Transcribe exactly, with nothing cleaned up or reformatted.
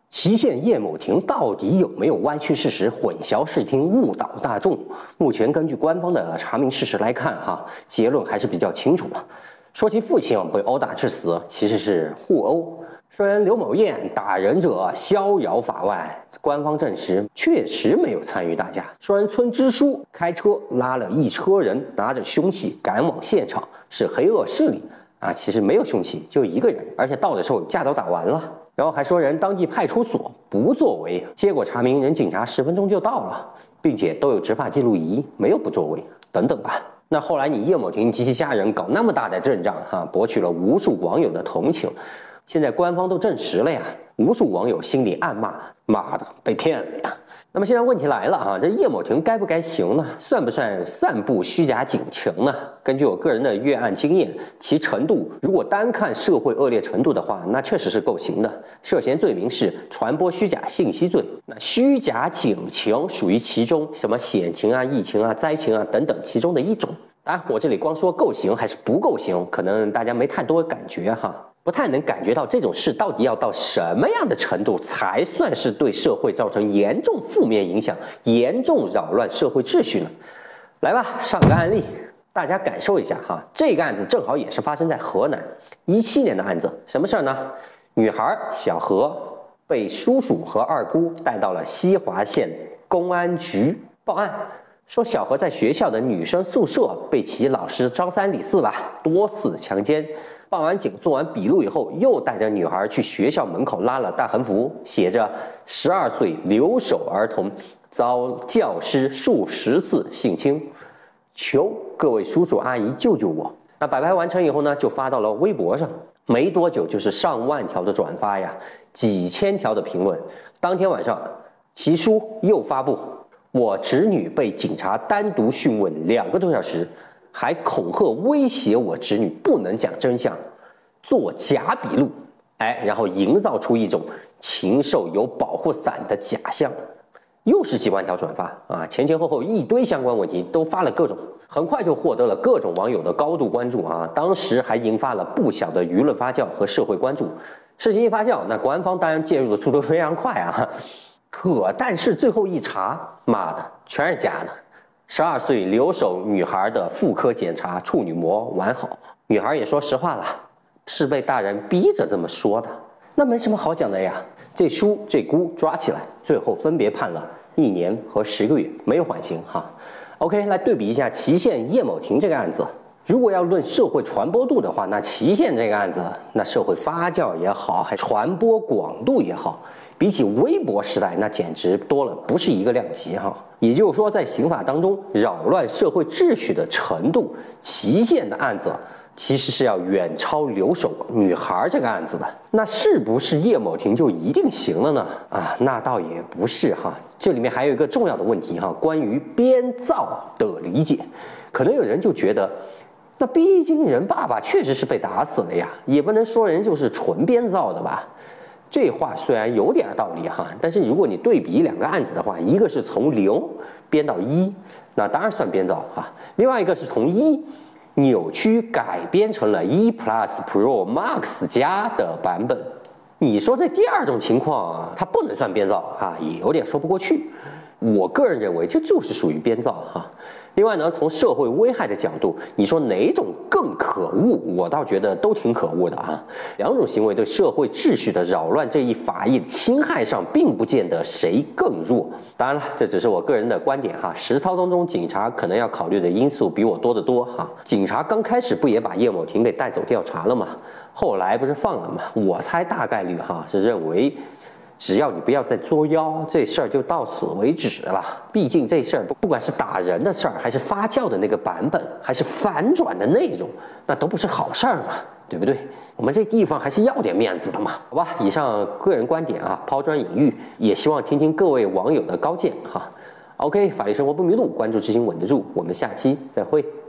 祁县叶某庭到底有没有歪曲事实、混淆视听、误导大众？目前根据官方的查明事实来看，哈，结论还是比较清楚的。说其父亲被殴打致死，其实是互殴。虽然刘某燕打人者逍遥法外，官方证实确实没有参与打架。说人村支书开车拉了一车人，拿着凶器赶往现场，是黑恶势力啊，其实没有凶器，就一个人，而且到的时候架都打完了。然后还说人当地派出所不作为，结果查明人警察十分钟就到了，并且都有执法记录仪，没有不作为等等吧。那后来你叶某庭及其家人搞那么大的阵仗哈、啊，博取了无数网友的同情，现在官方都证实了呀，无数网友心里暗骂，妈的被骗了呀。那么现在问题来了哈，这叶某庭该不该刑呢？算不算散布虚假警情呢？根据我个人的阅案经验，其程度如果单看社会恶劣程度的话，那确实是够刑的。涉嫌罪名是传播虚假信息罪，那虚假警情属于其中什么险情啊、疫情啊、灾情啊等等其中的一种。当然，我这里光说够刑还是不够刑，可能大家没太多感觉哈。不太能感觉到这种事到底要到什么样的程度才算是对社会造成严重负面影响、严重扰乱社会秩序呢？来吧，上个案例，大家感受一下哈。这个案子正好也是发生在河南，一七年的案子。什么事儿呢？女孩小何被叔叔和二姑带到了西华县公安局报案，说小何在学校的女生宿舍被其老师张三李四吧多次强奸。报完警做完笔录以后，又带着女孩去学校门口拉了大横幅，写着十二岁留守儿童遭教师数十次性侵，求各位叔叔阿姨救救我。那摆拍完成以后呢，就发到了微博上，没多久就是上万条的转发呀，几千条的评论。当天晚上其叔又发布，我侄女被警察单独讯问两个多小时，还恐吓威胁我侄女不能讲真相，做假笔录，哎，然后营造出一种禽兽有保护伞的假象。又是几万条转发啊，前前后后一堆相关问题都发了各种，很快就获得了各种网友的高度关注啊，当时还引发了不小的舆论发酵和社会关注。事情一发酵，那官方当然介入的速度非常快啊，可但是最后一查，妈的，全是假的。十二岁留守女孩的妇科检查处女膜完好，女孩也说实话了，是被大人逼着这么说的，那没什么好讲的呀。这叔这姑抓起来，最后分别判了一年和十个月，没有缓刑哈。OK， 来对比一下祁县叶某庭这个案子。如果要论社会传播度的话，那祁县这个案子，那社会发酵也好，还传播广度也好，比起微博时代，那简直多了不是一个量级哈。也就是说，在刑法当中，扰乱社会秩序的程度，祁县的案子其实是要远超留守女孩这个案子的。那是不是叶某庭就一定行了呢？啊，那倒也不是哈。这里面还有一个重要的问题哈，关于编造的理解。可能有人就觉得，那毕竟人爸爸确实是被打死了呀，也不能说人就是纯编造的吧。这话虽然有点道理哈，但是如果你对比两个案子的话，一个是从零编到一，那当然算编造哈；另外一个是从一扭曲改编成了一 Plus Pro Max 加的版本。你说这第二种情况啊，它不能算编造啊，也有点说不过去。我个人认为这就是属于编造哈。另外呢，从社会危害的角度，你说哪种更可恶？我倒觉得都挺可恶的啊。两种行为对社会秩序的扰乱这一法益的侵害上，并不见得谁更弱。当然了，这只是我个人的观点哈。实操当中，警察可能要考虑的因素比我多得多哈。警察刚开始不也把叶某庭给带走调查了吗？后来不是放了吗？我猜大概率哈是认为，只要你不要再作妖，这事儿就到此为止了。毕竟这事儿不管是打人的事儿，还是发酵的那个版本，还是反转的内容，那都不是好事儿嘛，对不对？我们这地方还是要点面子的嘛，好吧？以上个人观点啊，抛砖引玉，也希望听听各位网友的高见哈。OK， 法律生活不迷路，关注知行稳得住，我们下期再会。